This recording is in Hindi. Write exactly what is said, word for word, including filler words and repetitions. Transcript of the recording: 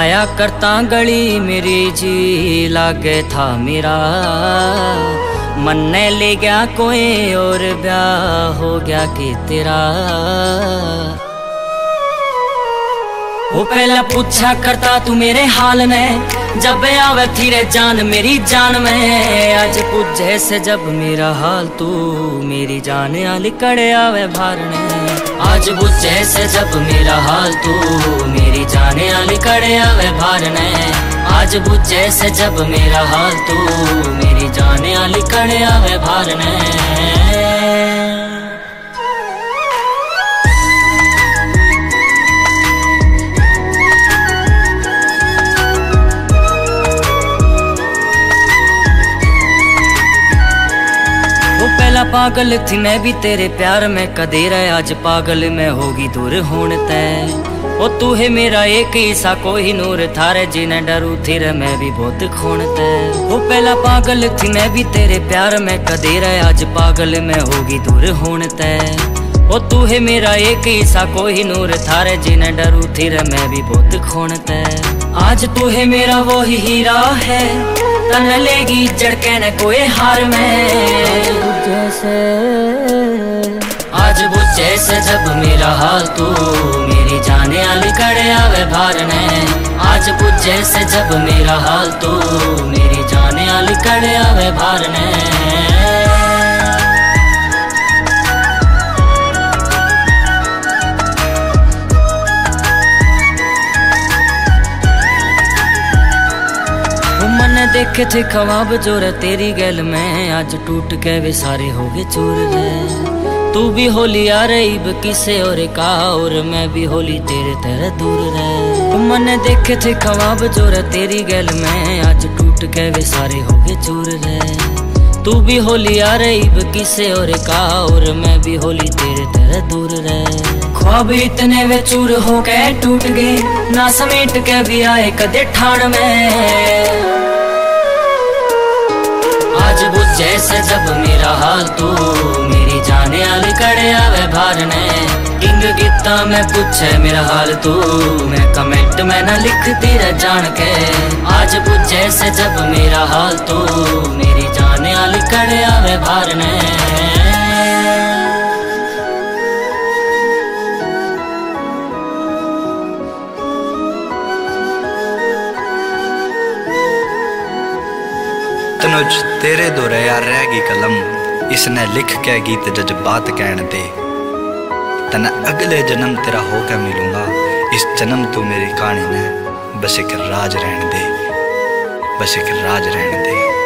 जाया करता गली मेरी जी लागे था मेरा, मन ने ले गया कोई और ब्याह हो गया कि तेरा। वो पहला पूछा करता तू मेरे हाल में, जब आवे फिरे जान मेरी जान में। आज पूछे से जब मेरा हाल तू मेरी जान आली कड़े आवे भारने। आज पूछे से जब मेरा हाल तू मेरी जान आली कड़े आवे भारने। आज पूछे से जब मेरा हाल तू मेरी जान आली कड़े आवे भारने। पागल थी मैं भी तेरे प्यार में कदे रहे, आज पागल मैं होगी दूर होने तय। ओ तू है मेरा एक ही सा कोई नूर थारे जिन्हें डरू थी रे मैं भी बहुत खोनते। वो पहला पागल थी मैं भी तेरे प्यार में कदे रहे, आज पागल मैं होगी दूर होने तय। ओ तू है मेरा एक ही सा कोई नूर थारे जिन्हें डरू थी रे मैं भी बहुत खोनते। आज तू है मेरा वो ही हीरा है, तन लेगी जड़के न कोई हार में। जैसे आज बुझ जैसे जब मेरा हाल तू मेरी जाने आली कड़े आवे भारने। आज बुझ जैसे जब मेरा हाल तू मेरी जाने आली कड़े आवे भारने। देखे थे ख्वाब जो रे तेरी गैल में, आज टूट के वे सारे हो गए चूर रे। तू भी होली आ रही किसे और का, और मैं भी होली तेरे तेरे दूर रे। मन देखे थे ख्वाब जो रे तेरी गैल में, आज टूट के वे सारे हो गए चूर रे। तू भी होली आ रही किसे और का, और मैं भी होली तेरे तेरे दूर रे। ख्वाब इतने वे चूर हो गए टूट गए, ना समेट के भी आए कदे ठाण में। आज बुझ जैसे जब मेरा हाल तू मेरी जाने आली कड़े आवे भारने। किंग गीता में पूछे मेरा हाल तू, मैं कमेंट में ना लिखती रह जान के। आज बुझ जैसे जब मेरा हाल तू मेरी जाने आली कड़े आवे भारने। तनुज तेरे दो यार रहेगी कलम, इसने लिख के गीत जज्बात कहने दे। तना अगले जन्म तेरा होकर मिलूंगा, इस जन्म तू मेरी कहानी ने बस एक राज रहने दे, बस एक राज रहने दे।